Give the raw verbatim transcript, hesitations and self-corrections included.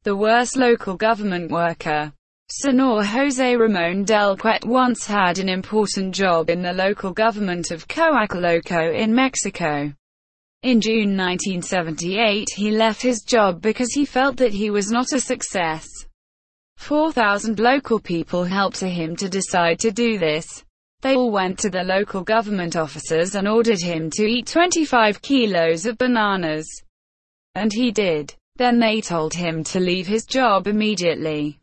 the worst local government worker. Senor José Ramón del Cuet once had an important job in the local government of Coacaloco in Mexico. In June nineteen seventy-eight he left his job because he felt that he was not a success. four thousand local people helped him to decide to do this. They all went to the local government officers and ordered him to eat twenty-five kilos of bananas. And he did. Then they told him to leave his job immediately.